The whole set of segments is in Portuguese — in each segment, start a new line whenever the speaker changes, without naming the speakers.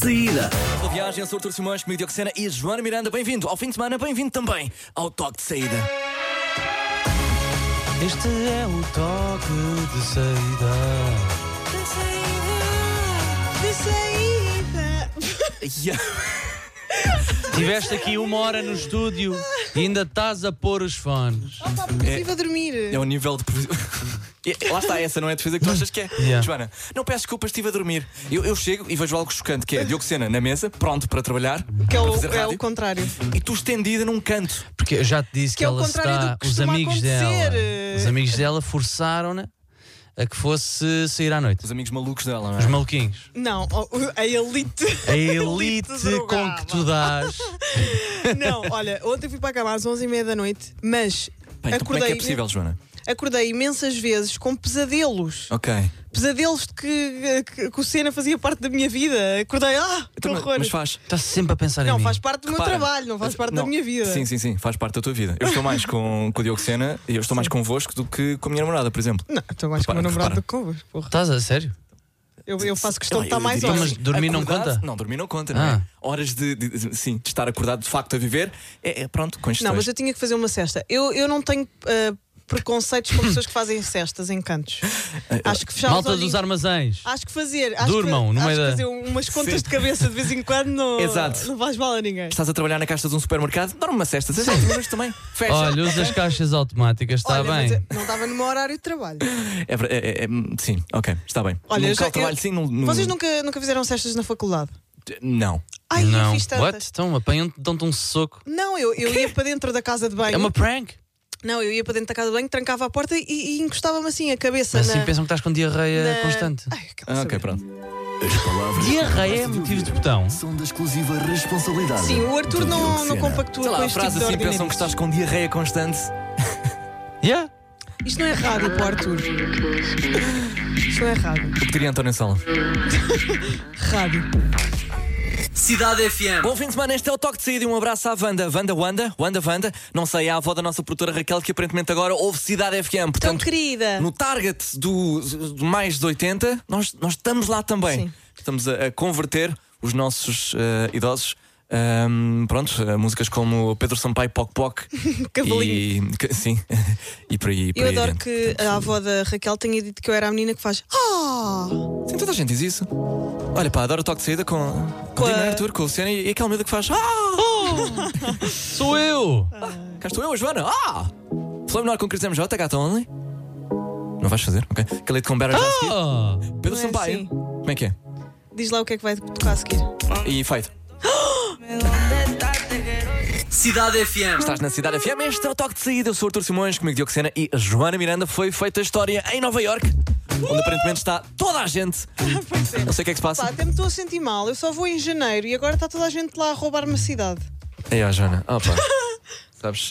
Saída.
Boa viagem, eu sou o Artur Simões, comigo Diogo Sena e Joana Miranda. Bem-vindo ao fim de semana, bem-vindo também ao Toque de Saída.
Este é o toque de saída.
De saída.
Tiveste aqui 1 hora no estúdio e ainda estás a pôr os fones.
Opa, porque estive a dormir.
É o nível de... Lá está, essa não é a defesa que tu achas que é.
Yeah.
Joana, não peço desculpas, estive a dormir. Eu chego e vejo algo chocante, que é Diogo Sena na mesa, pronto para trabalhar,
Que é
para fazer
é
rádio,
o contrário.
e tu estendida num canto.
Porque eu já te disse que
é o
ela
contrário do que
os
costuma
amigos dela.
acontecer.
Os amigos dela forçaram-na a que fosse sair à noite.
Os amigos malucos dela, não é?
Os maluquinhos.
Não, a elite.
A elite com que tu dás.
Não, olha, ontem fui para a cama às 11h30 da noite, mas
Bem, então como é que é possível, Joana?
acordei imensas vezes com pesadelos.
Ok.
Pesadelos de que o Sena fazia parte da minha vida. Acordei, que
Então,
horror.
mas faz.
Estás sempre a pensar em
Não,
mim.
faz parte do meu
Repara.
trabalho, não faz parte da
Não.
minha vida.
Sim, faz parte da tua vida. Eu estou mais com o Diogo Sena e eu estou mais convosco do que com a minha namorada, por exemplo.
Não, estou mais com o meu
Repara,
namorado do que convosco, porra.
Estás a sério?
Eu faço questão de
Eu
estar mais
diria
horas.
mas dormir não
acordado-
conta?
Não, dormir não conta, não é? Horas de estar acordado de facto a viver, pronto, com
Não, mas eu tinha que fazer uma cesta. Eu não tenho preconceitos com pessoas que fazem cestas em cantos. Acho que fechar os
Malta
olhinhos-
dos armazéns.
Acho que fazer.
Durmam no
acho
meio
que
da-
fazer umas contas de cabeça de vez em quando não,
Exato.
não faz mal a ninguém.
Estás a trabalhar na caixa de um supermercado, dorme uma cesta, 6 minutos também. Fecha.
Olha, usa as caixas automáticas, está
Olha,
bem.
mas não estava no meu horário de trabalho.
Sim, ok, está bem.
Olha,
no
eu
local
já-
de trabalho, sim, no...
Vocês nunca fizeram cestas na faculdade?
Não.
Ai,
Não.
eu fiz tantas.
What? Então apanham-te, dão-te um soco.
Não, eu ia para dentro da casa de banho.
É uma prank?
Não, eu ia para dentro da casa de banho, trancava a porta e encostava-me assim a cabeça
Assim
na...
pensam que estás com diarreia
na-
constante.
Ai, aquela
Ok,
saber.
pronto.
As palavras
Diarreia
que
é
gosta
motivo de
ouvir
botão.
são da exclusiva responsabilidade.
Sim, o Arthur
do
não
Diogo Sena.
compactua
Sei lá,
com
a
este
frase
tipo de
assim pensam que
ordem.
estás com diarreia constante.
Yeah.
Isto não é rádio para o Arthur. Isto não é rádio.
O que diria António Sala?
Rádio.
Cidade FM.
Bom fim de semana, este é o Toque de Saída e um abraço à Wanda. Não sei, à avó da nossa produtora Raquel, que aparentemente agora ouve Cidade FM.
Tão
Portanto,
querida.
no target do mais de 80, nós estamos lá também.
Sim.
Estamos a converter os nossos idosos. Músicas como Pedro Sampaio, Poc Poc
Cavalinho.
sim, e por aí.
Eu adoro
adiante.
que a avó da Raquel tenha dito que eu era a menina que faz
Sim, toda a gente diz isso. Olha pá, adoro o Toque de Saída com
Com
Dina
a-
Arthur, com o Luciano e aquela miúda que faz
Sou eu!
cá estou eu, a Joana. Flame Noir com Chris MJ, Gata Only. Não vais fazer? Ok. Calete com Barra
Oh.
Pedro
Não é
Sampaio.
assim.
Como é que é?
Diz lá o que é que vai tocar a seguir.
E feito.
Cidade FM.
Estás na Cidade FM, este é o Toque de Saída. Eu sou o Artur Simões, comigo Diogo Sena e a Joana Miranda. Foi feita a história em Nova Iorque, onde aparentemente está toda a gente.
Pois é.
Não sei o que é que se
Pá,
passa.
até me estou a sentir mal. Eu só vou em janeiro e agora está toda a gente lá a roubar-me a cidade.
É, a Joana. Opa. Sabes?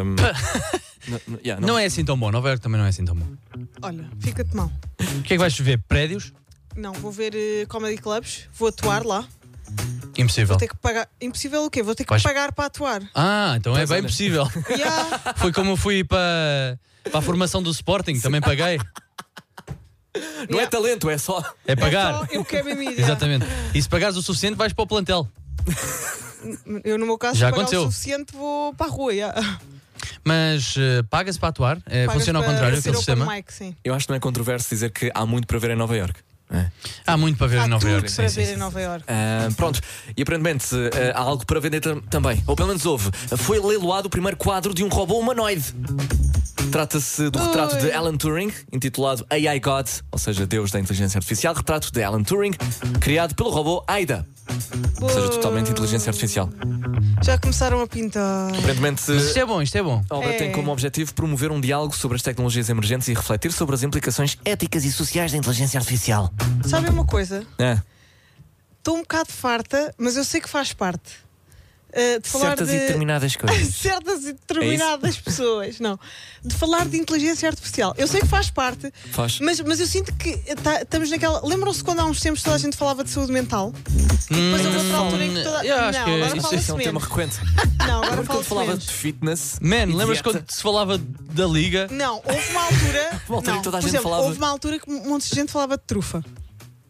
Não é assim tão bom. Nova Iorque também não é assim tão bom.
Olha, fica-te mal.
O que é que vais ver? Prédios?
Não, vou ver comedy clubs, vou atuar lá.
Impossível.
Vou ter que pagar. Impossível o quê? Vou ter que
Vais-
pagar para atuar.
Ah, então é
Pois
bem
olha.
possível.
Yeah.
Foi como eu fui para a formação do Sporting, também paguei.
Não é talento, é só.
É pagar.
Só eu quero mesmo ir.
Exatamente. E se pagares o suficiente, vais para o plantel.
Eu, no meu caso,
Já
se pagar
aconteceu.
o suficiente, vou para a rua. Yeah.
Mas paga-se para atuar?
Pagas
Funciona ao
para
contrário,
ser
aquele
open
sistema?
mic, sim.
Eu acho que não é controverso dizer que há muito para ver em Nova Iorque.
Há muito para ver
Há
em Nova
tudo
Iorque.
para
sim,
ver
sim,
em
sim.
Nova Iorque.
Pronto, e aparentemente há algo para vender também. Ou pelo menos houve. Foi leiloado o primeiro quadro de um robô humanoide. Trata-se do retrato de Alan Turing, intitulado AI God, ou seja, Deus da Inteligência Artificial. Retrato de Alan Turing, criado pelo robô Ada, ou seja, totalmente inteligência artificial.
Já começaram a pintar.
Aparentemente,
Mas isto é bom, isto é bom.
a obra
É.
tem como objetivo promover um diálogo sobre as tecnologias emergentes e refletir sobre as implicações éticas e sociais da inteligência artificial.
Sabem uma coisa?
É.
Estou um bocado farta, mas eu sei que faz parte. De falar
Certas
de...
e determinadas coisas.
certas e determinadas pessoas. Não. De falar de inteligência artificial. Eu sei que faz parte,
Faz.
mas eu sinto que estamos naquela. Lembram-se quando há uns tempos toda a gente falava de saúde mental? Depois houve outra altura em que toda.
eu acho
não,
que
agora
isso
fala-se
Esse é um tema
menos.
recorrente.
Não, agora
Lembro quando
fala-se
falava
menos.
de fitness.
Man,
e
lembras
dieta?
quando se falava da Liga?
Não, houve uma altura.
Uma altura
não,
em que toda a
por
gente
exemplo,
falava-
houve uma altura que um monte de gente falava de trufa.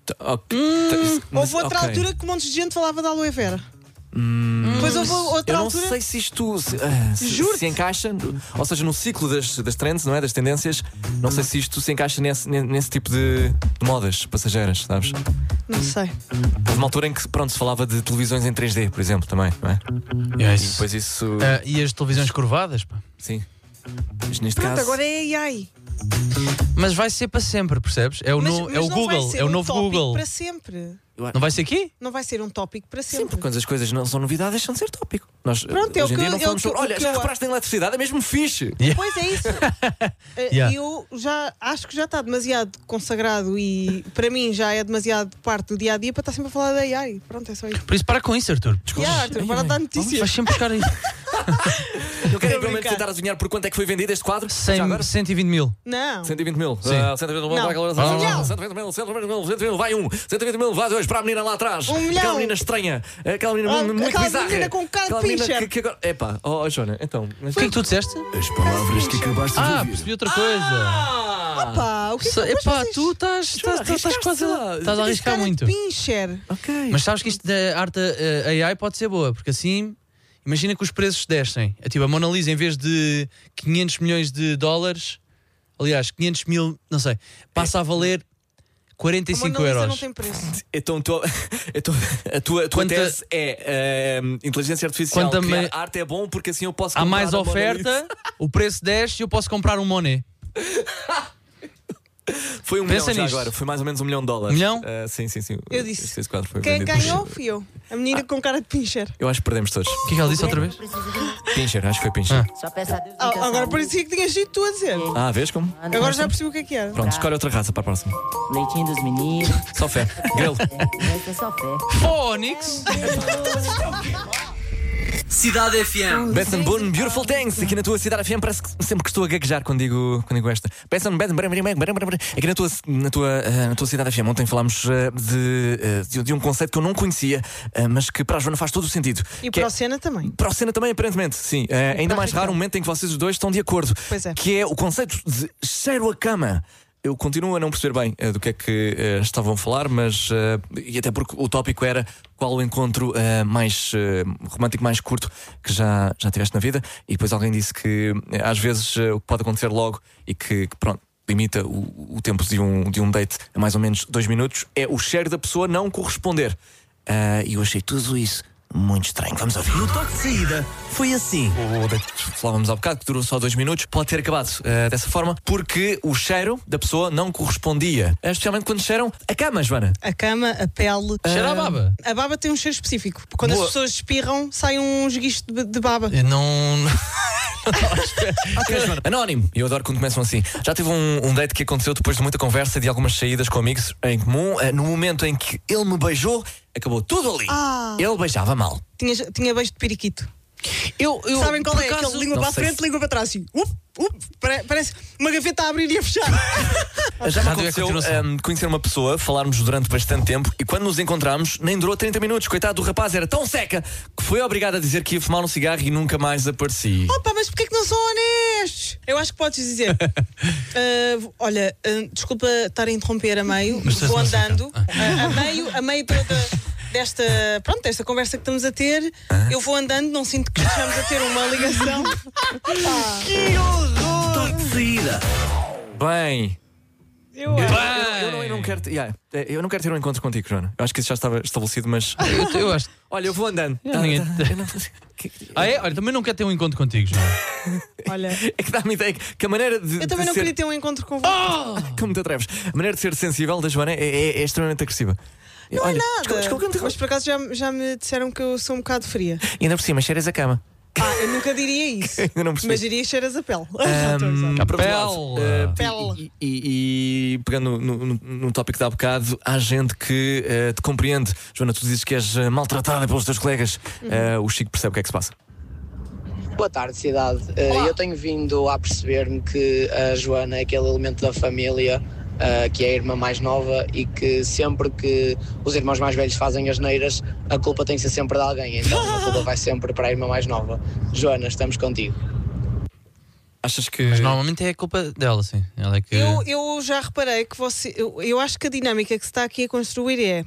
Houve outra altura que um monte de gente falava da aloe vera. Depois houve outra
Eu não
altura.
sei se isto se encaixa, ou seja, no ciclo das trends, não é? Das tendências. Não sei se isto se encaixa nesse tipo de modas passageiras, sabes?
Não sei.
Houve uma altura em que, pronto, se falava de televisões em 3D, por exemplo, também, não é?
Yes.
E depois isso.
E as televisões curvadas, pá.
Sim. Mas neste
Pronto,
caso.
agora é AI.
Mas vai ser para sempre, percebes? É o,
Mas
é o
não vai
Google,
ser
é o
um
novo
tópico
Google.
para sempre.
Não vai ser aqui?
Não vai ser um tópico para
Sim,
sempre.
porque quando as coisas não são novidades, deixam de ser tópico. Nós
Pronto, é
hoje
o
em dia
que-
não
é
falamos
o que-
sobre. Olha,
o que
já
eu-
reparaste em eletricidade? É mesmo fixe.
Pois é isso.
Yeah.
Eu já acho que já está demasiado consagrado e para mim já é demasiado parte do dia a dia para estar sempre a falar da AI. Pronto, é só isso.
Por isso, para com isso, Arthur.
Arthur, para de dar notícias.
Vais sempre buscar isso.
Eu quero pelo menos
brincar.
tentar adivinhar por quanto é que foi vendido este quadro.
100,
Já agora?
120 mil.
Não.
120 mil.
Sim.
120 mil,
Não.
vai,
milhão.
120 mil, 120 mil, vai um. 120 mil, vai dois. Para a menina lá atrás.
milhão.
Aquela menina estranha. Aquela menina muito
aquela
bizarra.
menina com cara de
Aquela menina
pincher.
que agora. Epá, Joana, então.
O que é que tu disseste?
As palavras que acabaste de ouvir.
Percebi outra coisa.
Pá, o que é que depois
Epá,
vocês-
tu estás quase a
Estás
a arriscar
Cara de
muito.
pincher.
Ok.
Mas sabes que isto da arte AI pode ser boa, porque assim, imagina que os preços descem. É tipo, a Mona Lisa, em vez de 500 milhões de dólares, aliás, 500 mil, não sei, passa a valer
A
45
Mona Lisa
euros.
não tem preço.
Então, a tua
Quanta-
tese é inteligência artificial.
Quanta
Criar
me-
arte é bom porque assim eu posso
Há
comprar
mais
a Mona
oferta,
Lisa.
o preço desce e eu posso comprar um Monet.
Foi $1
Pensa
milhão já
nisto.
agora, foi mais ou menos $1 milhão.
$1 milhão?
Sim.
Eu disse.
Esse quadro foi
Quem
vendido.
ganhou fui eu. A menina com cara de pincher.
Eu acho que perdemos todos.
O que é que ela disse outra vez?
Pincher, acho que foi Pincher.
Só peço a Deus
Agora parecia que tinhas dito tu a dizer.
Vês como?
Agora já percebi o que era.
Pronto, escolhe outra raça para a próxima.
leitinho dos meninos.
Só fé. Grelo.
Vai ser só fé.
Fónix!
Cidade FM.
Beth and Boone, Beautiful Things. Aqui na tua cidade FM parece que sempre que estou a gaguejar quando digo esta. Beth and aqui na tua cidade FM. Ontem falámos de um conceito que eu não conhecia, mas que para a Joana faz todo o sentido.
E
Que
para o Senna também.
Para o Senna também, aparentemente, sim. Ainda mais raro um momento em que vocês os dois estão de acordo.
Pois é.
Que é o conceito de cheiro a cama. Eu continuo a não perceber bem do que é que estavam a falar, mas. E até porque o tópico era qual o encontro mais romântico, mais curto que já tiveste na vida. E depois alguém disse que às vezes o que pode acontecer logo e que pronto, limita o tempo de um date a mais ou menos 2 minutos é o cheiro da pessoa não corresponder. E eu achei tudo isso muito estranho. Vamos ouvir.
No toque de saída, foi assim.
O date que falávamos há bocado, que durou só 2 minutos, pode ter acabado dessa forma, porque o cheiro da pessoa não correspondia. Especialmente quando cheiram a cama, Joana.
A cama, a pele.
Cheira a baba.
A baba tem um cheiro específico. Quando
Boa.
as pessoas espirram, sai um esguicho de baba.
Eu não.
Ok, Joana. Anónimo. Eu adoro quando começam assim. Já tive um date que aconteceu depois de muita conversa e de algumas saídas com amigos em comum. No momento em que ele me beijou, acabou tudo ali. Ele beijava mal.
Tinha beijo de periquito.
Eu
Sabem qual
por
é?
acaso,
Aquele língua
não
para a
sei
frente,
se-
língua para trás. Assim. Parece uma gaveta a abrir e a fechar.
Já me
Já tive a
aconteceu
continuação.
conhecer uma pessoa, falarmos durante bastante tempo e quando nos encontramos nem durou 30 minutos. Coitado do rapaz, era tão seca que foi obrigado a dizer que ia fumar um cigarro e nunca mais aparecia.
Opa, mas porquê que não são honestos? Eu acho que podes dizer. Olha, desculpa estar a interromper a meio,
Mas
vou
não sei
andando. A meio desta conversa que estamos a ter, eu vou andando, não sinto que estamos a ter uma ligação.
Toque de saída.
Bem,
Eu
eu não quero eu não quero ter um encontro contigo, Joana. Eu acho que isso já estava estabelecido, mas
Eu acho.
olha, eu vou andando.
ninguém-
Eu não-
Olha, também não quero ter um encontro contigo, João.
Olha,
É que dá-me ideia que a maneira de.
eu também
de
não
ser...
queria ter um encontro com você.
Como te atreves? A maneira de ser sensível da Joana é extremamente agressiva.
Não é
Olha,
nada.
desculpa,
Mas por acaso já me disseram que eu sou um bocado fria.
E ainda por cima, cheiras a cama.
Eu nunca diria isso.
Ainda não percebi.
Mas diria que cheiras a pele.
Pele.
E pegando no tópico de há bocado, há gente que te compreende. Joana, tu dizes que és maltratada pelos teus colegas. O Chico percebe o que é que se passa.
Boa tarde, cidade. Eu tenho vindo a perceber-me que a Joana é aquele elemento da família que é a irmã mais nova e que sempre que os irmãos mais velhos fazem asneiras, a culpa tem que ser sempre de alguém. Então a culpa vai sempre para a irmã mais nova. Joana, estamos contigo.
Achas que.
Mas normalmente é a culpa dela, sim. Ela é que.
Eu já reparei que você. Eu acho que a dinâmica que se está aqui a construir é.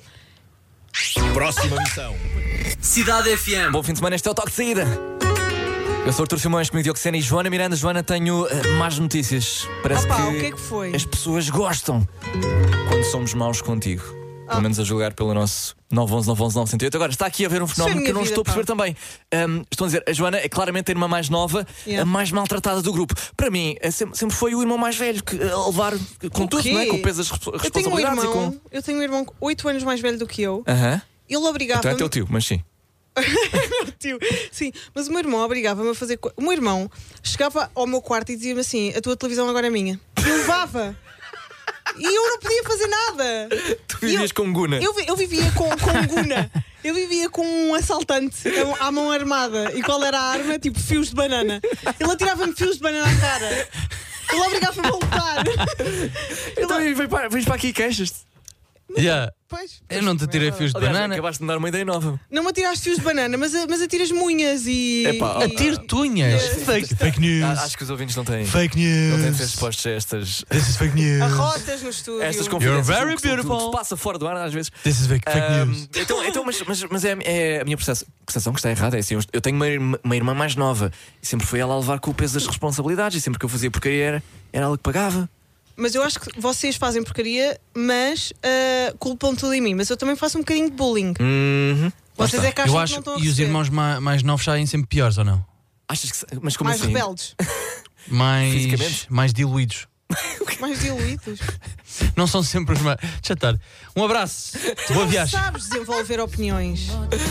Próxima missão.
Cidade FM.
Bom fim de semana, este é o Toque de Saída. Eu sou Artur Simões, comigo Diogo Sena e Joana Miranda. Joana, tenho más notícias. Parece
Opa, o que é que foi?
as pessoas gostam quando somos maus contigo. Pelo menos a julgar pelo nosso 911-911-908. Agora, está aqui a ver um fenómeno
minha
que eu não
vida,
estou a perceber
pá.
também. Estou a dizer, a Joana é claramente a irmã mais nova,
Yeah.
a mais maltratada do grupo. Para mim, sempre foi o irmão mais velho que a levar com tudo,
quê?
não é? Com o peso das
Eu tenho um
responsabilidades
irmão, eu tenho um irmão 8 anos mais velho do que eu.
Aham.
Ele
Então
obrigava-me.
é teu tio, mas sim.
Tio. Sim, mas o meu irmão obrigava-me a fazer. O meu irmão chegava ao meu quarto e dizia-me assim: a tua televisão agora é minha. Eu levava. E eu não podia fazer nada.
Tu vivias com Guna.
Eu vivia com Guna. Eu vivia com um assaltante à mão armada. E qual era a arma? Tipo, fios de banana. Ele atirava-me fios de banana à cara. Ele obrigava-me a lutar.
Então vens para aqui e queixas-te.
Yeah.
Pois,
Eu não te tirei fios de
Aliás,
banana.
acabaste de me dar uma ideia nova.
não me atiraste fios de banana, mas atiras munhas e.
Epá,
e-
Atiro tunhas. Fake news.
Acho que os ouvintes não têm.
Fake
Não têm
news.
respostas a estas.
This is fake news.
Arrotas no estúdio.
Estas
You're
confidências
very
que se
beautiful.
passa fora do ar às vezes.
This is fake news.
Então, mas é a minha percepção que está errada. É assim, eu tenho uma irmã mais nova e sempre foi ela a levar com o peso das responsabilidades. E sempre que eu fazia porcaria era ela que pagava.
Mas eu acho que vocês fazem porcaria, mas culpam tudo em mim. Mas eu também faço um bocadinho de bullying. Vocês é que acham
Eu
que
acho
não estão a
e os
receber.
irmãos mais novos saem sempre piores ou não?
Achas que. Mas como
mais
assim?
rebeldes,
Fisicamente?
Mais diluídos.
mais diluídos.
Não são sempre os mais. Deixa estar. Um abraço. Boa viagem.
Sabes desenvolver opiniões.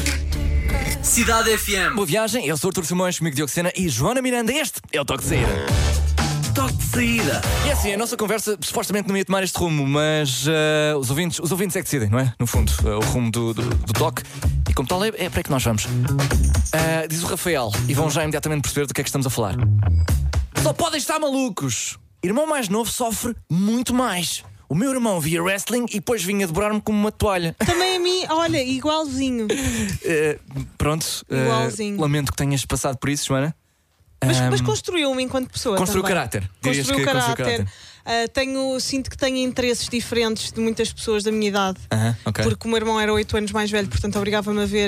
Cidade FM.
Boa viagem, eu sou Artur Simões, comigo Diogo Sena e Joana Miranda. Este é o Toque de Saída.
Toque de saída.
E assim, a nossa conversa supostamente não ia tomar este rumo, mas os ouvintes é que decidem, não é? No fundo, o rumo do toque. E como tal, é para aí que nós vamos. Diz o Rafael, e vão já imediatamente perceber do que é que estamos a falar. Só podem estar malucos. Irmão mais novo sofre muito mais. O meu irmão via wrestling e depois vinha devorar-me como uma toalha.
Também a mim, olha, igualzinho.
Pronto,
Igualzinho.
lamento que tenhas passado por isso, Joana.
Mas construiu-me enquanto pessoa.
Construiu
também.
caráter. Dirias
Construiu
que construiu
caráter. Sinto que tenho interesses diferentes de muitas pessoas da minha idade.
Ok.
Porque o meu irmão era 8 anos mais velho, portanto obrigava-me a ver.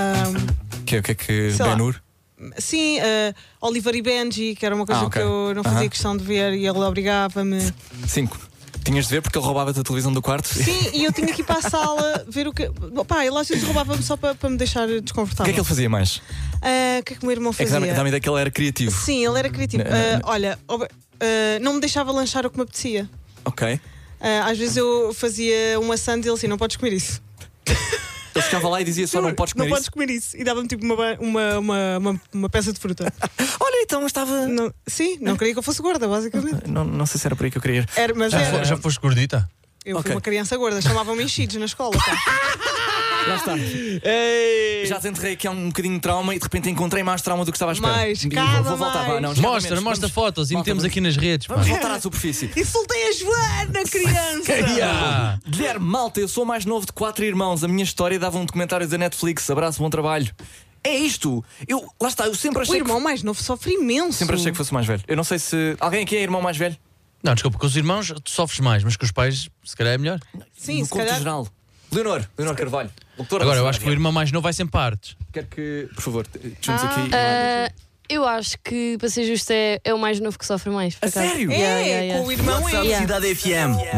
O que é que
Sei lá.
Ben-Hur?
Sim, Oliver e Benji, que era uma coisa
ok.
que eu não fazia questão de ver e ele obrigava-me.
5. Tinhas de ver porque ele roubava-te a televisão do quarto.
Sim, e eu tinha que ir para a sala ver o que. Pá, ele às vezes roubava-me só para me deixar
O que
desconfortável.
é que ele fazia mais?
O que é que o meu irmão
É que
fazia?
dá-me ideia que ele era criativo.
Sim, ele era criativo. Olha, não me deixava lanchar o que me apetecia.
Ok.
Às vezes eu fazia uma sandes e ele assim: não podes comer isso.
Ele ficava lá e dizia só não podes comer
Não
isso.
podes comer isso. E dava-me tipo uma peça de fruta.
Olha, então estava.
Sim, não queria que eu fosse gorda, basicamente.
Não sei se era por aí que eu queria ir.
Mas era.
Já foste gordita?
Eu fui
Ok.
uma criança gorda, chamavam-me enchidos na escola. Pá.
Lá está. Já desenterrei aqui há um bocadinho de trauma e de repente encontrei mais trauma do que estava à espera.
Mais,
E
cada
vou voltar.
mais.
Não, já
Mostra
vamos-
fotos e
Malta,
metemos aqui nas redes. pá.
Vamos voltar à superfície.
Insultei a Joana, criança!
Yeah.
Guilherme, malta, eu sou o mais novo de 4 irmãos. A minha história dava um documentário da Netflix. Abraço, bom trabalho. É isto. Lá está, eu sempre
O
achei
irmão mais novo sofre imenso.
Sempre achei que fosse mais velho. Eu não sei se. Alguém aqui é irmão mais velho?
Não, desculpa, com os irmãos tu sofres mais, mas com os pais, se calhar é melhor.
Sim,
no
se
conto
calhar.
geral. Leonor Carvalho. Doutora
Agora,
da
eu acho que o
cidade.
irmão mais novo vai sempre partes.
Quero que, por favor, juntos aqui.
Eu acho que, para ser justo, é o mais novo que sofre mais. por
A
acaso.
sério?
Com o irmão é.
Yeah.
Cidade FM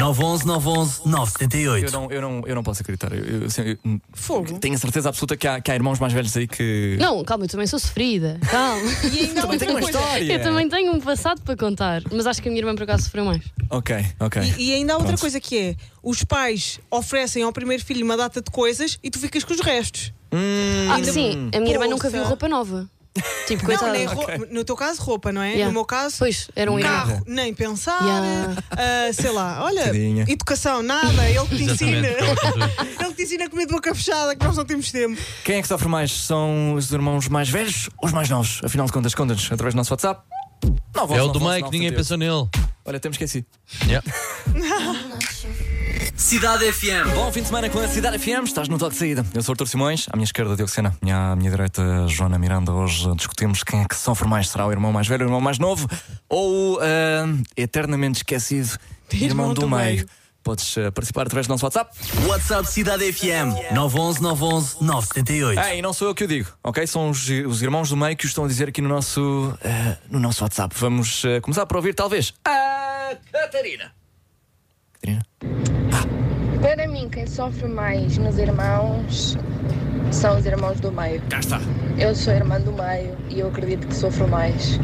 911-978.
Eu não posso acreditar. Eu
Fogo.
tenho a certeza absoluta que há irmãos mais velhos aí que.
Não, calma, eu também sou sofrida. Calma.
E ainda há
Também
outra
tenho uma
coisa.
história.
Eu também tenho um passado para contar, mas acho que a minha irmã por acaso sofreu mais.
Ok.
E ainda há outra
Pronto.
coisa que é: os pais oferecem ao primeiro filho uma data de coisas e tu ficas com os restos.
Sim, a minha irmã nunca
Poça.
viu roupa nova. Tipo,
Não,
coitada.
nem no teu caso, roupa, não é?
Yeah.
No meu caso,
Pois, era um irmão.
carro, nem pensar.
Yeah.
Sei lá, olha,
Tadinha.
educação, nada. Ele que te ensina.
Exatamente.
Ele que te ensina a comer de boca fechada, que nós não temos tempo.
Quem é que sofre mais? São os irmãos mais velhos ou os mais novos? Afinal de contas, conta-nos através do nosso WhatsApp.
É o do meio que ninguém pensou nele.
Olha, temos esquecido.
Yeah.
Cidade FM.
Bom fim de semana com a Cidade FM, estás no Toque de Saída. Eu sou o Artur Simões, à minha esquerda Diogo Sena, à minha direita Joana Miranda. Hoje discutimos quem é que sofre mais, será o irmão mais velho, o irmão mais novo ou eternamente esquecido irmão do meio. Podes participar através do nosso WhatsApp.
WhatsApp Cidade FM 911 911 978.
E não sou eu que o digo, ok? São os irmãos do meio que o estão a dizer aqui no nosso WhatsApp. Vamos começar por ouvir talvez a Catarina. Catarina?
Para mim, quem sofre mais nos irmãos são os irmãos do meio.
Cá está.
Eu sou irmã do meio e eu acredito que sofro mais.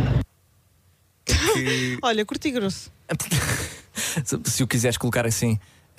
Olha, curti grosso.
Se o quiseres colocar assim,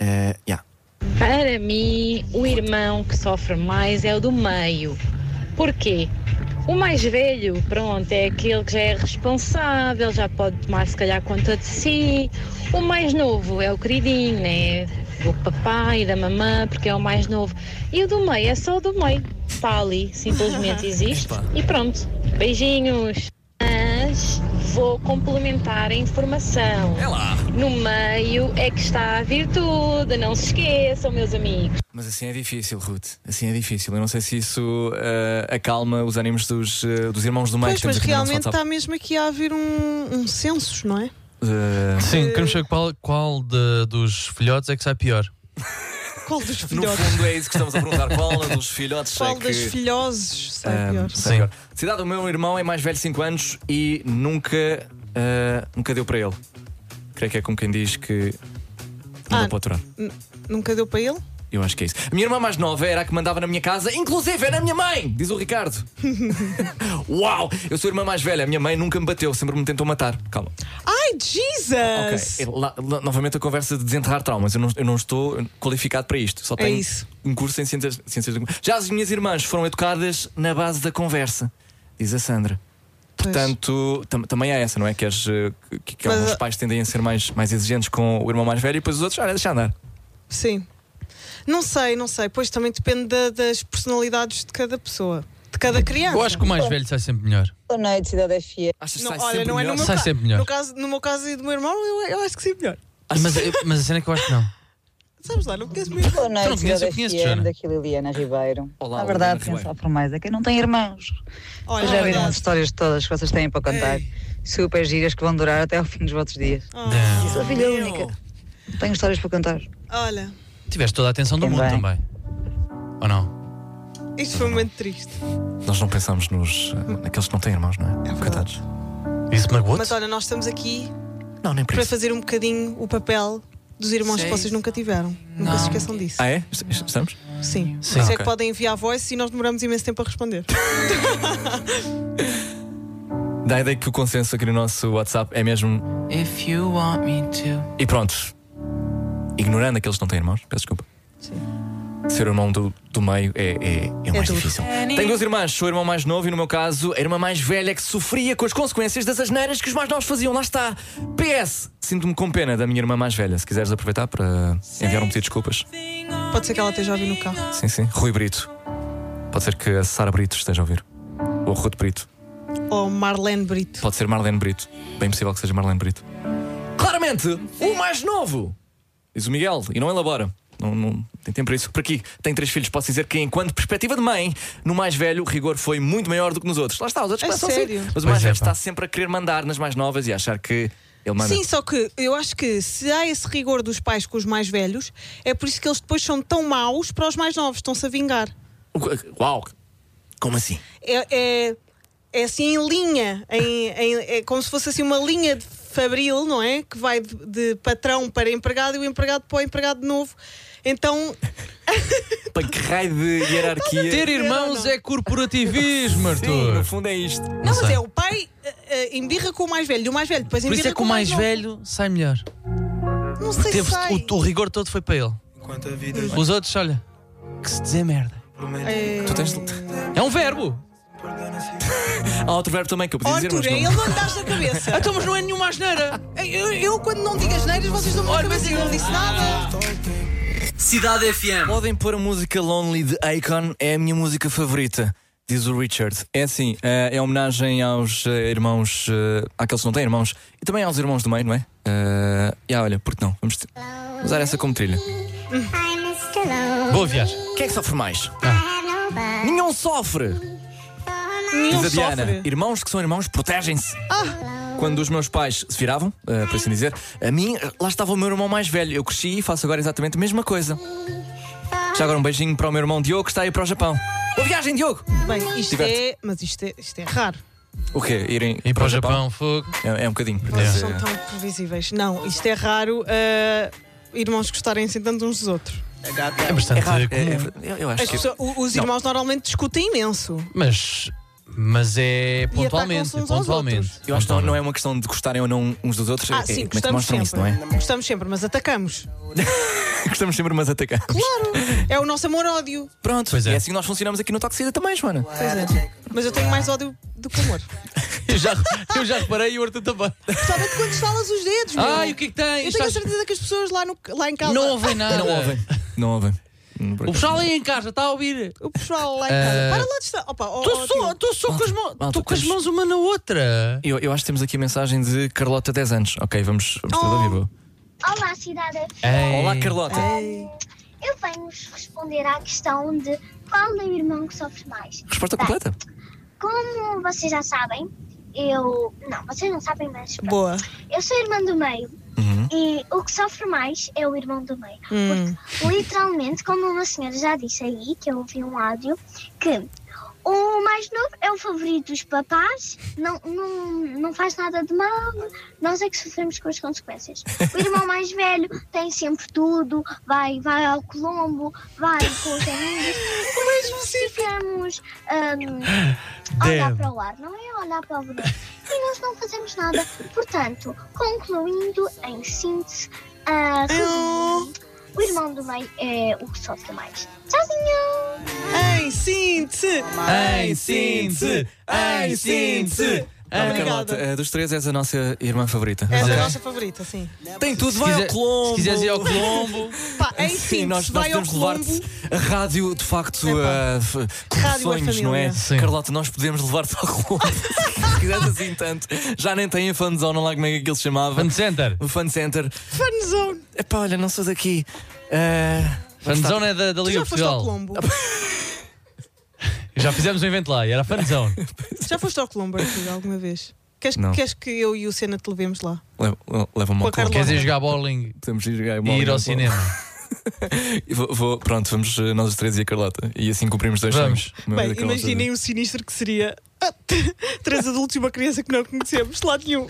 Para mim, o irmão que sofre mais é o do meio. Porquê? O mais velho, pronto, é aquele que já é responsável, já pode tomar se calhar conta de si. O mais novo é o queridinho, né? Do papai e da mamã, porque é o mais novo. E o do meio é só o do meio. Está ali, simplesmente existe. E pronto. Beijinhos. Mas vou complementar a informação.
É lá.
No meio é que está a virtude, não se esqueçam, meus amigos.
Mas assim é difícil, Ruth. Assim é difícil. Eu não sei se isso acalma os ânimos dos irmãos do meio.
Pois, mas realmente está mesmo aqui a haver um census, não é?
Sim, queremos saber qual dos filhotes é que sai pior.
Qual dos
No
filhotes?
fundo é isso que estamos a perguntar. Qual dos filhotes
Qual
é
dos
que...
filhosos sai pior?
Sim. Cidade, o meu irmão é mais velho 5 anos e nunca deu para ele. Creio que é como quem diz que não dá para aturar.
Nunca deu para ele?
Eu acho que é isso. A minha irmã mais nova era a que mandava na minha casa, inclusive era a minha mãe, diz o Ricardo. Uau! Eu sou a irmã mais velha, a minha mãe nunca me bateu, sempre me tentou matar. Calma.
Ai, Jesus!
Ok, novamente a conversa de desenterrar traumas. Eu não estou qualificado para isto. Só tenho um curso em ciências de... Já as minhas irmãs foram educadas na base da conversa, diz a Sandra. Portanto, também é essa, não é? Que alguns pais tendem a ser mais exigentes com o irmão mais velho e depois os outros, deixa andar.
Sim. Não sei. Pois também depende das personalidades de cada pessoa, de cada criança.
Eu acho que o mais velho sai sempre melhor.
Boa noite, Cidade FM.
Achas que
Não,
sai
olha,
sempre
não é
melhor?
no meu
Sai sempre melhor.
No meu caso e do meu irmão, eu acho que sim melhor.
Mas a cena é que eu acho que não.
Sabes lá, não conheço muito.
Boa
Tu não
noite,
conheces,
Cidade
eu conheço,
FM,
Joana.
daqui Liliana Ribeiro.
Olá,
Na verdade,
Liliana
quem
Ribeiro.
sofre mais é quem não tem irmãos.
Olha,
Vocês já viram
olha.
as histórias todas que vocês têm para contar? Super giras que vão durar até ao fim dos vossos dias.
Não.
Sou a filha única. Tenho histórias para contar.
Olha,
Tiveste toda a atenção do mundo
Também.
também. Ou não?
isto foi um momento triste.
Nós não pensamos naqueles que não têm irmãos, não é? Coitados.
Isso magoou-te?
Mas olha, nós estamos aqui
Não, nem por
para
isso.
fazer um bocadinho o papel dos irmãos que vocês nunca tiveram. Nunca se esqueçam disso.
Ah, é? Estamos?
Sim.
Sim.
Isso é
Ok.
que podem enviar voice e nós demoramos imenso tempo a responder.
Dá a ideia que o consenso aqui no nosso WhatsApp é mesmo.
If you want me to.
E pronto. Ignorando aqueles que não têm irmãos, peço desculpa.
Sim.
Ser o irmão do meio é o mais
duro.
difícil. Tenho 2 irmãs, sou o irmão mais novo e, no meu caso, a irmã mais velha que sofria com as consequências das asneiras que os mais novos faziam. Lá está. PS. Sinto-me com pena da minha irmã mais velha. Se quiseres aproveitar para enviar um pedido de desculpas.
Pode ser que ela esteja a ouvir no carro.
Sim. Rui Brito. Pode ser que a Sara Brito esteja a ouvir. Ou Ruth Brito.
Ou Marlene Brito.
Pode ser Marlene Brito. Bem possível que seja Marlene Brito. Claramente, o mais novo. Diz o Miguel, e não elabora. Não tem tempo para isso. Por aqui, tem 3 filhos. Posso dizer que, enquanto perspectiva de mãe, no mais velho, o rigor foi muito maior do que nos outros. Lá está, os outros
É
pensam
sério?
assim. Mas o mais
Pois é,
velho
pá.
está sempre a querer mandar nas mais novas e a achar que ele manda.
Sim, só que eu acho que se há esse rigor dos pais com os mais velhos, é por isso que eles depois são tão maus para os mais novos, estão-se a vingar.
Uau! Como assim?
É assim em linha, é como se fosse assim uma linha de fabril, não é? Que vai de patrão para empregado e o empregado para o empregado novo. Então,
Para que raio de hierarquia?
Ter irmãos é corporativismo,
Sim,
Arthur.
no fundo é isto.
não, mas
sei.
é o pai embirra com o mais velho, e o mais velho depois
Por
embirra
isso é que
com
o mais
novo.
velho sai melhor.
Não sei se
Teve
sai.
o rigor todo foi para ele. Os outros, olha, que se dizer merda.
Tu tens...
É um verbo.
Há outro verbo também que eu podia dizer,
Arthur,
mas
ele
não.
não lhe dás na cabeça.
Então, mas não é nenhuma asneira.
Eu quando não digo as neiras, vocês dão-me na cabeça. Eu não disse nada.
Cidade FM.
Podem pôr a música Lonely de Akon, é a minha música favorita, diz o Richard. É assim, é homenagem aos àqueles que não têm irmãos, e também aos irmãos do meio, não é? Olha, porque não? Usar essa como trilha.
Boa viagem.
Quem é que sofre mais? Nenhum sofre.
Nenhum
Diz a Diana,
sofre.
irmãos que são irmãos protegem-se. Quando os meus pais se viravam, por assim dizer, a mim, lá estava o meu irmão mais velho. Eu cresci e faço agora exatamente a mesma coisa. Já agora um beijinho para o meu irmão Diogo, que está aí para o Japão. Boa viagem, Diogo!
Bem, isto é raro.
O quê? Irem
E para o Japão, fogo.
É um bocadinho.
Vocês são tão previsíveis. Não, isto é raro. Irmãos gostarem assim tanto uns dos outros.
É bastante
raro.
comum.
Eu acho
As
que...
pessoas- os irmãos normalmente discutem imenso.
Mas é pontualmente.
atacam-se uns aos outros.
Eu acho que não é uma questão de gostarem ou não uns dos outros.
Sim,
como é que
gostamos
demonstram
sempre.
isso, não é?
Gostamos sempre, mas atacamos.
Gostamos sempre, mas atacamos.
Claro, é o nosso amor-ódio.
Pronto,
Pois é.
e é assim que nós funcionamos aqui no Toxida também, Joana.
Pois é. Mas eu tenho mais ódio do que amor.
Eu já reparei e o Arthur também.
Principalmente quando estalas os dedos. meu.
Ai, o que é que tem?
Eu tenho a certeza que as pessoas lá em casa.
Não ouvem nada.
Não ouvem.
O pessoal aí em casa está a ouvir.
O pessoal lá em casa. Para lá de estar. Opa,
Estou só com as mãos. Estou com as mãos uma na outra.
Eu acho que temos aqui a mensagem de Carlota, 10 anos. Ok, vamos ter de ouvir.
Olá, Cidade FM.
Olá, Carlota.
Eu venho-vos responder à questão de qual é o irmão que sofre mais.
Resposta completa.
Como vocês já sabem, Não, vocês não sabem, mas... pronto.
Boa.
Eu sou irmã do meio. E o que sofre mais é o irmão do meio. Porque, literalmente, como uma senhora já disse aí, que eu ouvi um áudio, que o mais novo é o favorito dos papás, não faz nada de mal, nós é que sofremos com as consequências. O irmão mais velho tem sempre tudo, vai ao Colombo, vai com os amigos, e nós ficamos a olhar para o ar, não é olhar para o verão. E nós não fazemos nada. Portanto, concluindo, em síntese, o irmão do meio é o que sofre mais. Tchauzinho!
Em síntese!
Em síntese! Em síntese!
Carlota, dos três és a nossa irmã favorita.
És a nossa favorita, sim.
Tem tudo, vai ao Colombo.
Se quiseres ir ao Colombo.
Pá, em síntese,
nós
vai ao
podemos
Colombo.
levar-te a rádio, de facto, com
Rádio é
sonhos, não é?
Sim.
Carlota, nós podemos levar-te ao Colombo. Se quiseres assim tanto. Já nem tem a fanzone lá, como é que aquilo se chamava?
Fan Center.
O Fan Center.
Fanzone.
Epá, olha, não sou daqui.
Fanzone é da
Tu
Liga
já
de
foste ao
Portugal.
Colombo?
Já fizemos um evento lá e era Fanzone.
Já foste ao Colombo, Arthur, alguma vez?
Não.
Queres que eu e o Senna te levemos lá?
Leva-me
Com
ao
a
Colombo.
Queres ir jogar bowling
Podemos ir jogar
e ir ao cinema?
Pronto, vamos nós os três e a Carlota. E assim cumprimos dois
Vamos.
sonhos. O meu e
Bem,
da Carlota.
imaginem o sinistro que seria 3 adultos e uma criança que não conhecemos de lado nenhum.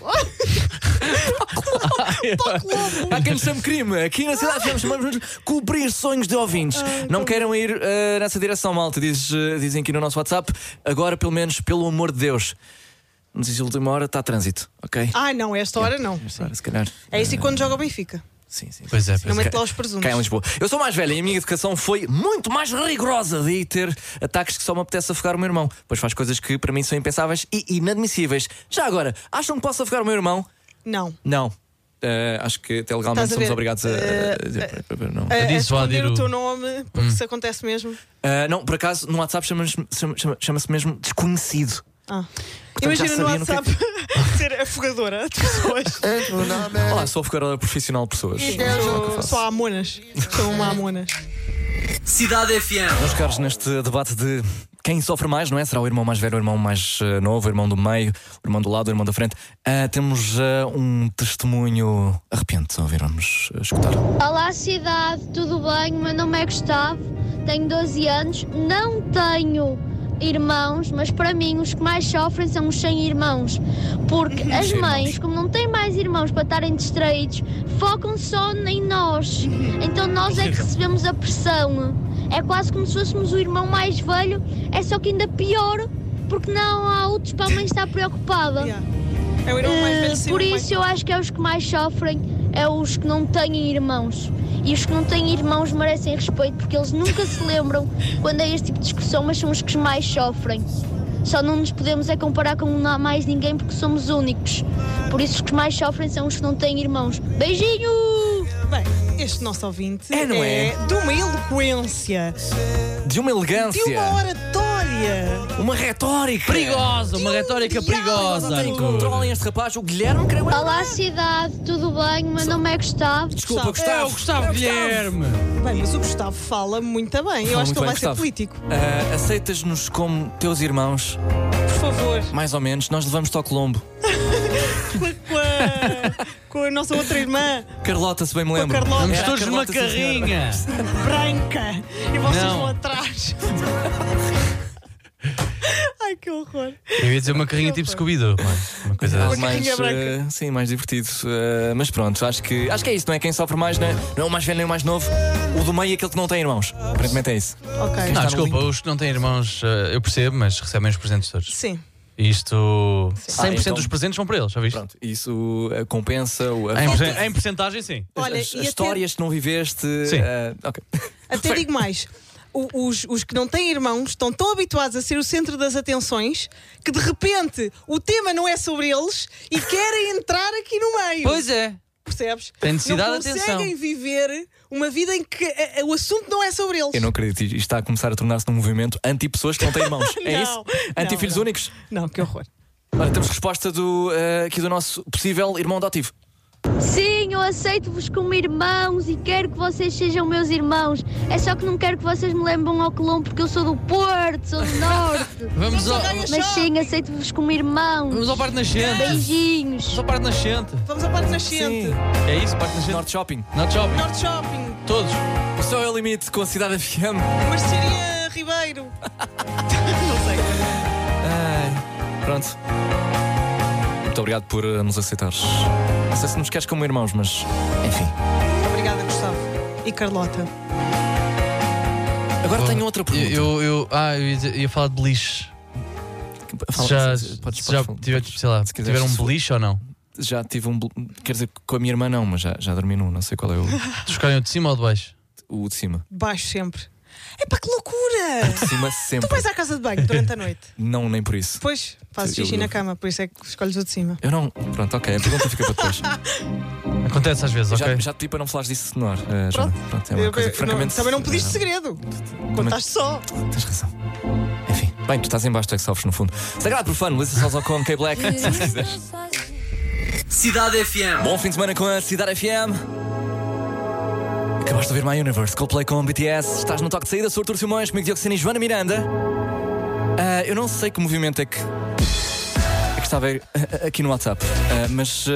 Há quem nos chame crime. Aqui na cidade vamos cobrir sonhos de ouvintes. Não queiram ir nessa direção, malta. Dizem aqui no nosso WhatsApp. Agora, pelo menos, pelo amor de Deus. Nos diz a última hora, está trânsito, ok?
Não, esta hora não.
Esta hora, se calhar.
É isso e quando joga o Benfica.
Sim, sim.
Pois é,
Não mete lá os presuntos.
Cá em Lisboa. Eu sou mais velha e a minha educação foi muito mais rigorosa. Daí ter ataques que só me apetece afogar o meu irmão. Pois faz coisas que para mim são impensáveis e inadmissíveis. Já agora, acham que posso afogar o meu irmão?
Não.
Não. Acho que até legalmente
Estás a
somos
ver?
obrigados a dizer. Não.
A
Dissuadir
esconder o
o-
teu nome, porque isso acontece mesmo.
Não, por acaso, no WhatsApp chama-se mesmo desconhecido. Portanto, já
Imagina no
sabia no que é
WhatsApp ser afogadora de pessoas.
Olá, sou afogadora profissional de pessoas.
Só há amonas. São uma amonas.
Cidade FM.
Meus caros, neste debate de quem sofre mais, não é? Será o irmão mais velho, o irmão mais novo, o irmão do meio, o irmão do lado, o irmão da frente. Temos um testemunho arrepiante a ouvir, vamos escutar.
Olá cidade, tudo bem? O meu nome é Gustavo, tenho 12 anos, não tenho irmãos, mas para mim os que mais sofrem são os sem irmãos, porque as mães, como não têm mais irmãos para estarem distraídos, focam só em nós, então nós é que recebemos a pressão, é quase como se fôssemos o irmão mais velho, é só que ainda pior, porque não há outros para a mãe estar preocupada.
É o irmão mais velho, sim,
Por
o pai.
isso eu acho que é os que mais sofrem, é os que não têm irmãos. E os que não têm irmãos merecem respeito, porque eles nunca se lembram quando é este tipo de discussão, mas são os que mais sofrem. Só não nos podemos é comparar com mais ninguém porque somos únicos. Por isso os que mais sofrem são os que não têm irmãos. Beijinho!
Bem, este nosso ouvinte
não é?
de uma eloquência,
De uma elegância.
de uma oratória.
Uma retórica.
Perigosa, uma retórica perigosa.
Não tem
Arthur.
controlem este rapaz. O Guilherme creio eu.
Olá, cidade, tudo bem? Meu nome é Gustavo.
Desculpa,
É o
Gustavo.
Gustavo Guilherme.
Bem, mas o Gustavo fala muito bem. Eu
Fala
acho que
muito
ele vai
bem,
ser
Gustavo.
político.
Aceitas-nos como teus irmãos?
Por favor.
Mais ou menos. Nós levamos-te ao Colombo.
Com a nossa outra irmã,
Carlota, se bem me
com a
lembro.
Carlota
Vamos
Era a
todos numa
Carlota, sim, senhora.
carrinha.
branca. E vocês
Não.
vão atrás. Ai, que horror.
Eu ia dizer uma carrinha tipo Scooby-Doo. Uma coisa
Algo
dessa.
mais,
carrinha branca.
sim, mais divertido. Mas pronto, acho que é isso, não é? Quem sofre mais, não é o mais velho nem o mais novo. O do meio é aquele que não tem irmãos. Aparentemente é isso.
Ok.
Quem
Não,
está no
desculpa,
limbo.
os que não têm irmãos, eu percebo, mas recebem os presentes todos.
Sim.
Isto, 100%
então-
dos presentes vão para eles, já viste?
Pronto, isso compensa
Em porcentagem, sim.
Olha,
as
e até-
histórias que não viveste.
Sim.
Ok.
Até digo mais. Os que não têm irmãos estão tão habituados a ser o centro das atenções que de repente o tema não é sobre eles e querem entrar aqui no meio.
Pois é.
Percebes?
Tem necessidade
não
de atenção.
conseguem viver uma vida em que o assunto não é sobre eles.
Eu não acredito. Isto está a começar a tornar-se num movimento anti-pessoas que não têm irmãos. É
Não,
isso?
não,
Anti-filhos
não.
únicos?
Não, que horror.
Olha, temos resposta aqui do nosso possível irmão adotivo.
Sim, eu aceito-vos como irmãos e quero que vocês sejam meus irmãos. É só que não quero que vocês me lembrem ao Colombo porque eu sou do Porto, sou do Norte.
Vamos ao,
Mas sim, aceito-vos como irmãos.
vamos ao Parque Nascente.
Beijinhos.
Vamos ao Parque Nascente.
Vamos ao Parque Nascente.
É isso, Parque Nascente.
Norte Shopping.
Not Shopping.
Norte Shopping.
Todos.
O céu é o limite com a Cidade FM.
Mercearia Ribeiro. Não sei.
Pronto. Muito obrigado por nos aceitares. Não sei se nos queres como irmãos, mas enfim.
Obrigada, Gustavo. E Carlota.
Agora tenho outra pergunta.
Eu ia falar de beliche.
Fala-
Já
podes
sei lá,
se quiseres,
tiveram um
se for-
beliche ou não?
Já tive quer dizer, com a minha irmã não, mas já dormi num, não sei qual é
Tu escolhem o de cima ou o de baixo?
o de cima.
Baixo sempre. Epá, que loucura!
De cima sempre.
Tu vais à casa de banho durante a noite.
Não, nem por isso.
Depois fazes
Eu-
xixi na cama, por isso é que escolhes o de cima.
Eu não. Pronto, ok. A pergunta fica para depois.
Acontece às vezes, ok?
Já te pedi para não falares disso no ar. Joana. Pronto, é uma
Eu-
coisa que francamente.
também não pediste segredo. Contaste só.
Tens razão. Enfim, bem, tu estás em baixo, tu é que sofres no fundo. Sagrado Profano, Lisa Salzó com K-Black, se quiseres.
Cidade FM.
Bom fim de semana com a Cidade FM. Acabaste de ouvir My Universe, Coldplay com BTS. Estás no toque de saída, sou Artur Simões, comigo Diogo Sena e Joana Miranda. Eu não sei que movimento é que estava aqui no WhatsApp, mas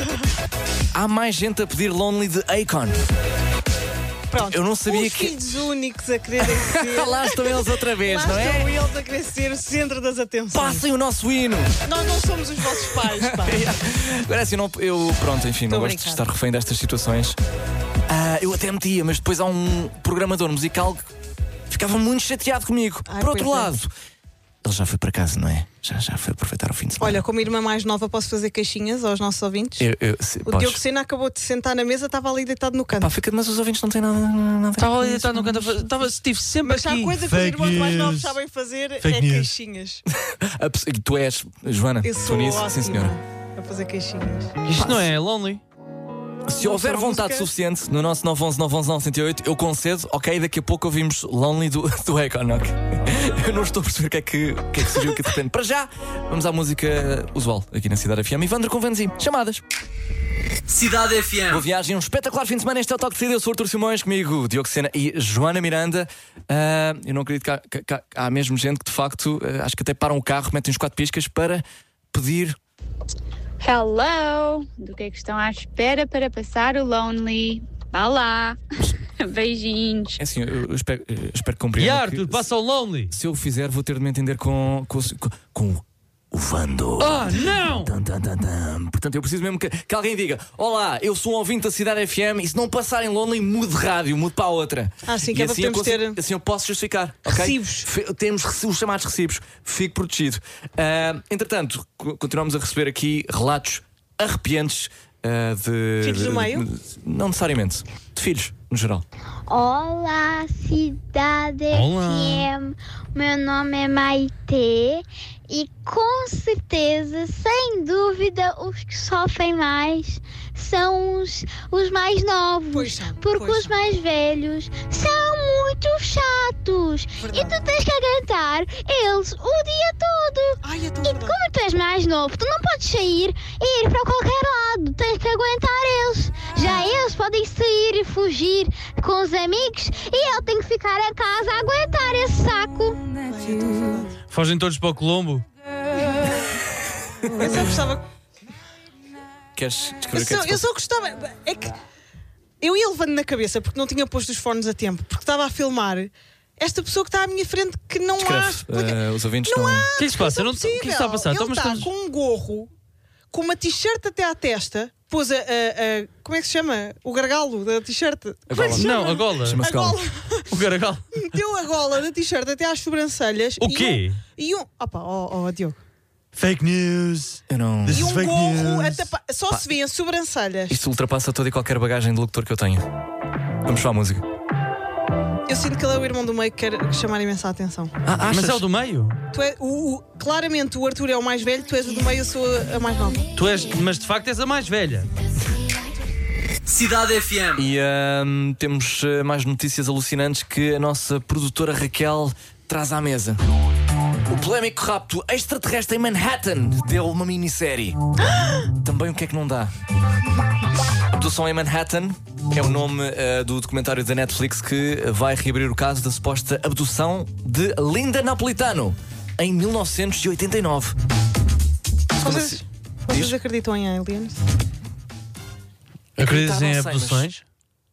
há mais gente a pedir Lonely de Akon.
Pronto.
Eu não sabia
os
que-
filhos únicos a quererem ser.
Lá estão eles outra vez,
Lá
não é?
estão eles a querer ser o centro das atenções.
Passem o nosso hino!
Nós não somos os vossos pais, pá.
Agora assim, pronto, enfim,
Estou
não
a
gosto de
brincar.
estar refém destas situações. Eu até metia, mas depois há um programador musical que ficava muito chateado comigo.
Ai,
Por outro
pois é.
lado, ele já foi para casa, não é? Já foi aproveitar o fim de semana.
Olha, como irmã mais nova, posso fazer queixinhas aos nossos ouvintes? O
podes.
Diogo Sena acabou de sentar na mesa, estava ali deitado no canto.
Pá, mas os ouvintes não têm nada.
Estava ali deitado no canto, estive sempre
Mas há
aqui.
coisa que os irmãos mais novos sabem fazer
Fake
é
news.
queixinhas.
E tu és, Joana,
Eu
tu
sou
nisso, sim
ótima
senhora.
a fazer queixinhas.
Isto não é Lonely?
Se houver
são
vontade
músicas.
suficiente no nosso 911-911-908, eu concedo, ok, daqui a pouco ouvimos Lonely do Akon, ok? Eu não estou a perceber o que é que surgiu aqui de repente. Para já, vamos à música usual aqui na Cidade FM. Ivandro com Vanzi, chamadas.
Cidade FM.
Boa viagem, um espetacular fim de semana. Este é o Toque de Saída. Eu sou o Artur Simões, comigo Diogo Sena e Joana Miranda. Eu não acredito que há mesmo gente que de facto, acho que até param o carro, metem os 4 piscas para pedir.
Hello! Do que é que estão à espera para passar o Lonely? Vá lá! Beijinhos!
É assim, eu espero que
E
compreendam.
Arthur, passa o Lonely!
Se eu o fizer, vou ter de me entender com o Vando.
Ah, não!
Portanto, eu preciso mesmo que alguém diga: olá, eu sou um ouvinte da Cidade FM e se não passarem Lonely, mude de rádio, mude para a outra.
Sim,
E
que é para
assim eu
podermos ter
assim eu posso justificar, ok?
recibos.
Temos os chamados recibos, fico protegido. Entretanto, continuamos a receber aqui relatos arrepiantes de.
Filhos do meio?
Não necessariamente, de filhos, no geral.
Olá, Cidade
Olá.
FM. Meu nome é Maitê e com certeza, sem dúvida, os que sofrem mais são os mais novos.
Pois são,
porque
pois
os mais velhos são muito chatos.
amigos e tu tens que aguentar eles o dia todo.
Ai, é tão
E
verdade.
como tu és mais novo, tu não podes sair e ir para qualquer lado, tens que aguentar eles. Já eles podem sair e fugir com os amigos e eu tenho que ficar em casa a aguentar esse saco.
Fogem todos para o Colombo.
Eu só gostava.
Queres descrever o que é que
Eu só gostava. É que eu ia levando na cabeça porque não tinha posto os fones a tempo, porque estava a filmar esta pessoa que está à minha frente que não há.
os ouvintes
Não
não.
há.
O que é que se passa? O que é que está a passar?
Ele
Então, mas
está
estamos-
com um gorro, com uma t-shirt até à testa, pôs como é que se chama? O gargalo da t-shirt. Como é que se chama?
Não, a gola.
Chama-se
A gola.
O garagalo.
Meteu a gola da t-shirt até às sobrancelhas.
O quê?
Diogo.
Fake news.
Eu não.
This
E
is
um
fake
gorro
news.
a tapar. Só se vê as sobrancelhas.
Isto ultrapassa toda e qualquer bagagem de locutor que eu tenho. Vamos para a música.
Eu sinto que ele é o irmão do meio que quer chamar imensa atenção.
Mas é o do meio?
Tu é, claramente o Arthur é o mais velho, tu és o do meio, eu sou a mais nova.
Tu és, mas de facto és a mais velha.
Cidade FM.
E temos mais notícias alucinantes que a nossa produtora Raquel traz à mesa. O polémico rapto extraterrestre em Manhattan deu uma minissérie. Também o que é que não dá? Abdução em Manhattan é o nome do documentário da Netflix que vai reabrir o caso da suposta abdução de Linda Napolitano em 1989.
Vocês acreditam em aliens?
Acreditas em
não sei,
abduções?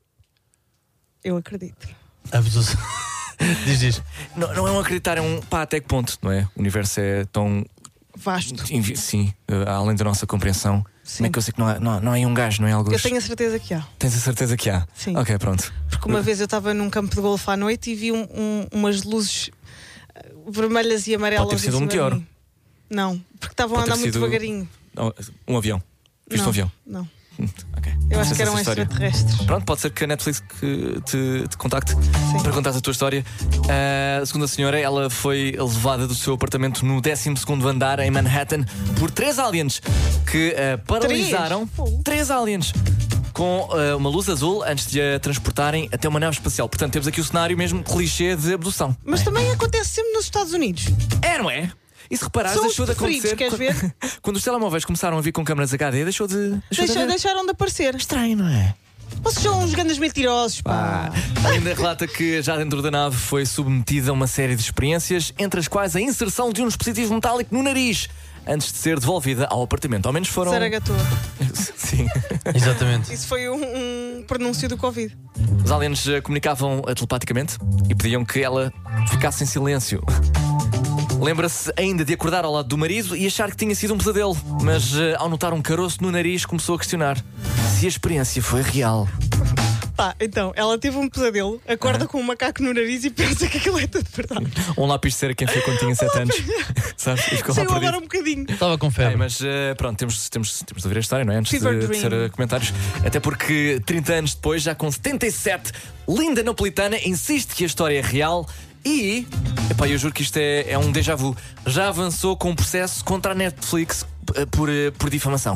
Eu acredito.
Abdução. Diz.
Não é um acreditar, é um pá, até que ponto, não é? O universo é tão
vasto.
Sim, além da nossa compreensão.
Sim.
Como é que eu sei que não é um gajo, não é algo?
Eu tenho a certeza que há.
Tens a certeza que há?
Sim.
Ok, pronto.
Porque uma vez eu estava num campo de golfe à noite e vi umas luzes vermelhas e amarelas.
Pode ter sido
em
um
cima de
meteoro.
mim. Não, porque estavam a
Pode ter
andar muito
sido
devagarinho.
Um avião. Viste um avião?
Não.
Ok.
Eu acho
Essa
que eram
é a história.
extraterrestres.
Pronto, pode ser que a Netflix te contacte para contar a tua história. Segundo a senhora, ela foi levada do seu apartamento no 12º andar em Manhattan por 3 aliens que paralisaram 3 aliens com uma luz azul antes de a transportarem até uma nave espacial. Portanto, temos aqui o cenário mesmo clichê de abdução.
Mas também acontece sempre nos Estados Unidos.
Não é? E se reparares,
São os
deixou de
preferidos,
acontecer
queres ver?
quando os telemóveis começaram a vir com câmaras HD, deixou de haver.
Deixaram de aparecer.
Estranho, não é?
Vocês são uns grandes mentirosos, pá.
Ainda relata que já dentro da nave foi submetida a uma série de experiências, entre as quais a inserção de um dispositivo metálico no nariz antes de ser devolvida ao apartamento. Ao menos foram.
Zaragatua.
Sim.
Exatamente.
Isso foi um pronúncio do Covid.
Os aliens comunicavam telepaticamente e pediam que ela ficasse em silêncio. Lembra-se ainda de acordar ao lado do marido e achar que tinha sido um pesadelo, mas ao notar um caroço no nariz começou a questionar se a experiência foi real.
Pá, então, ela teve um pesadelo, acorda com um macaco no nariz e pensa que aquilo é tudo verdade.
Um lápis de cera que foi quando tinha 7 anos. Sabes? E ficou lá
Saiu
perdido.
agora um bocadinho.
Estava com febre.
Mas pronto, temos de ouvir a história, não é? Antes
Fever
de
dream.
ser comentários. Até porque 30 anos depois, já com 77, Linda Napolitana insiste que a história é real e, epá, eu juro que isto é um déjà vu. Já avançou com um processo contra a Netflix por difamação.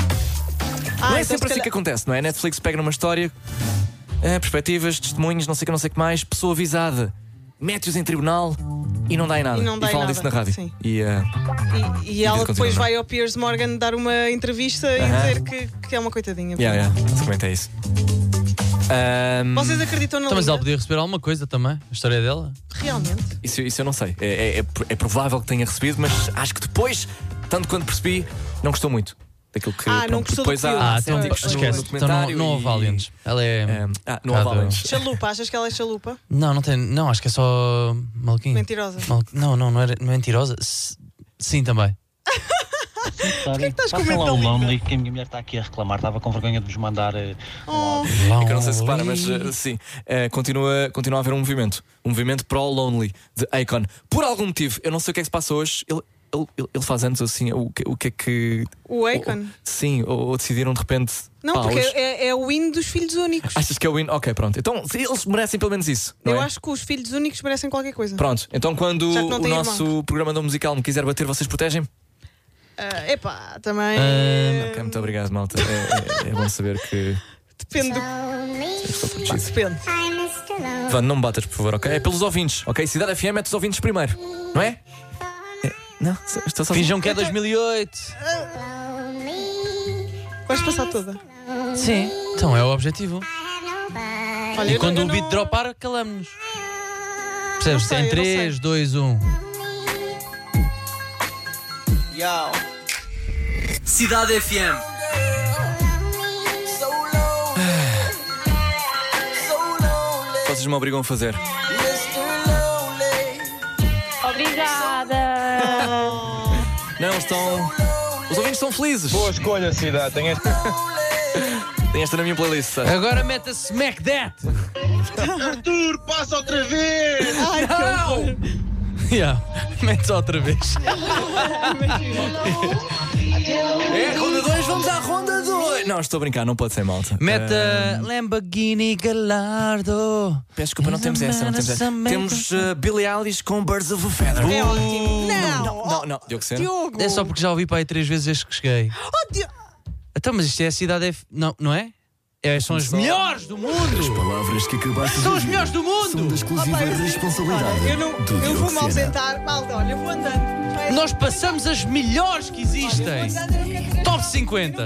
Não é
então
sempre assim que acontece, não é? A Netflix pega numa história, perspectivas, testemunhos, não sei que mais, pessoa avisada, mete-os em tribunal e não dá em nada.
E não dá em
falam
nada,
disso na rádio.
sim.
E
E ela
continua,
depois
não é?
vai ao Piers Morgan dar uma entrevista e dizer que é uma coitadinha.
basicamente é isso.
Vocês acreditam na
Então, mas ela
Linda?
podia receber alguma coisa também? A história dela?
Realmente?
Isso eu não sei. É provável que tenha recebido, mas acho que depois, tanto quanto percebi, não gostou muito daquilo que.
Não
pronto,
gostou
depois
do
há
filme.
Então
críticos no
esquece. Então
documentário
não houve aliens. Ela é.
não houve aliens.
Chalupa, achas que ela é chalupa?
Não tem. Não, acho que é só maluquinho.
Mentirosa.
Não é mentirosa. Sim, também.
Porquê que estás com
Passem
medo
lá
da
o
Linda?
Lonely, que a minha mulher está aqui a reclamar. Estava com vergonha de vos mandar
Oh.
É que eu não sei se para, mas sim, continua a haver um movimento pró-Lonely de Akon. Por algum motivo, eu não sei o que é que se passa hoje. Ele faz anos assim, o que é que.
O Akon?
Sim, ou decidiram de repente.
Não,
pá,
porque
hoje-
é o hino dos filhos únicos.
Achas que é o win? Ok, pronto. Então eles merecem pelo menos isso. Não
Eu
é?
acho que os filhos únicos merecem qualquer coisa.
Pronto, então quando
Já que não
o
tem
nosso programa não musical me quiser bater, vocês protegem?
Epá, também.
Ok, muito obrigado, malta. É bom saber que
Depende do.
estou protegido.
Depende.
Vá, não me batas, por favor, ok? É pelos ouvintes, ok? Cidade FM é dos ouvintes primeiro, não é? Não, estou só.
Finjam que é 2008.
Vais passar toda.
Sim, então é o objetivo.
Olha,
E quando
eu
o beat
não-
dropar, calamos-nos. Percebes?
Não sei,
Tem
eu não
3, 2, 1.
Cidade FM.
Vocês me obrigam a fazer.
Obrigada.
Não, estão. Os ouvintes estão felizes.
Boa escolha, Cidade.
Tem esta na minha playlist.
Agora mete a Smack That.
Arthur, passa outra vez!
Ai, que horror.
Yeah, metes outra vez.
É, ronda 2, vamos à ronda 2. Não, estou a brincar, não pode ser malta.
Mete a Lamborghini Gallardo.
Peço desculpa, não temos essa, não temos essa. Temos Billie Eilish com Birds of a Feather.
É ótimo.
Não, Diogo Sena.
Diogo.
É só porque já ouvi para aí 3 vezes desde que cheguei.
Oh, Diogo.
Então, mas isto é a cidade F. Não, não é? São as melhores do mundo!
Palavras que acabaste de
São as
ouvir
melhores do
são
mundo!
da exclusiva responsabilidade.
Eu vou-me ausentar. Malta, olha, eu vou andando.
Nós passamos as melhores que existem! Top 50!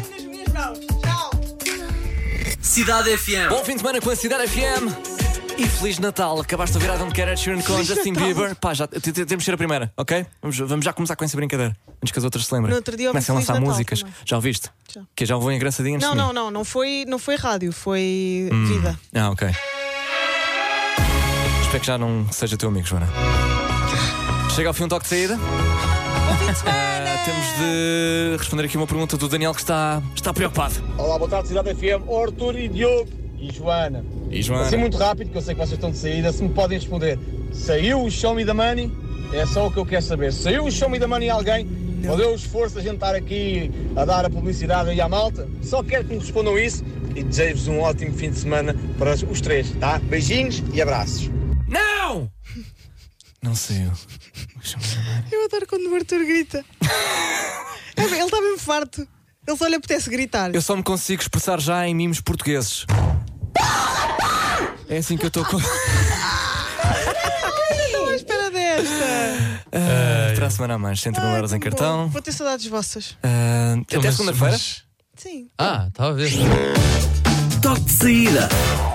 Cidade FM.
Bom fim de semana com a Cidade FM. E Feliz Natal. Acabaste de ouvir Adam Carter, Sheeran com Justin Bieber. Pá, já temos de ser a primeira, ok? Vamos já começar com essa brincadeira. Antes que as outras se lembrem.
No outro dia ouvi
Comecem a
Feliz
lançar
Natal
músicas.
também.
Já ouviste?
Já.
Que já vou engraçadinho antes de mim.
Não foi rádio, foi vida.
Ok. Espero que já não seja teu amigo, Joana. Chega ao fim um toque de saída. Temos de responder aqui uma pergunta do Daniel que está preocupado.
Olá, boa tarde, Cidade FM. Arthur e Diogo e Joana.
E Joana?
Assim muito rápido, que eu sei que vocês estão de saída, se me podem responder. Saiu o Show Me the Money? É só o que eu quero saber. Saiu o Show Me the Money a alguém? Ou deu o esforço a gente estar aqui a dar a publicidade aí à malta? Só quero que me respondam isso e desejo-vos um ótimo fim de semana para os três, tá? Beijinhos e abraços.
Não! Não saiu.
Eu adoro quando o Arthur grita. Ele está mesmo farto. Ele só lhe apetece gritar.
Eu só me consigo expressar já em mimos portugueses. É assim que eu estou com.
Não à espera desta.
Para a semana a mais, 100 euros em cartão.
Vou ter saudades vossas.
Até segunda-feira.
Sim.
Estava a ver.
Toque de saída.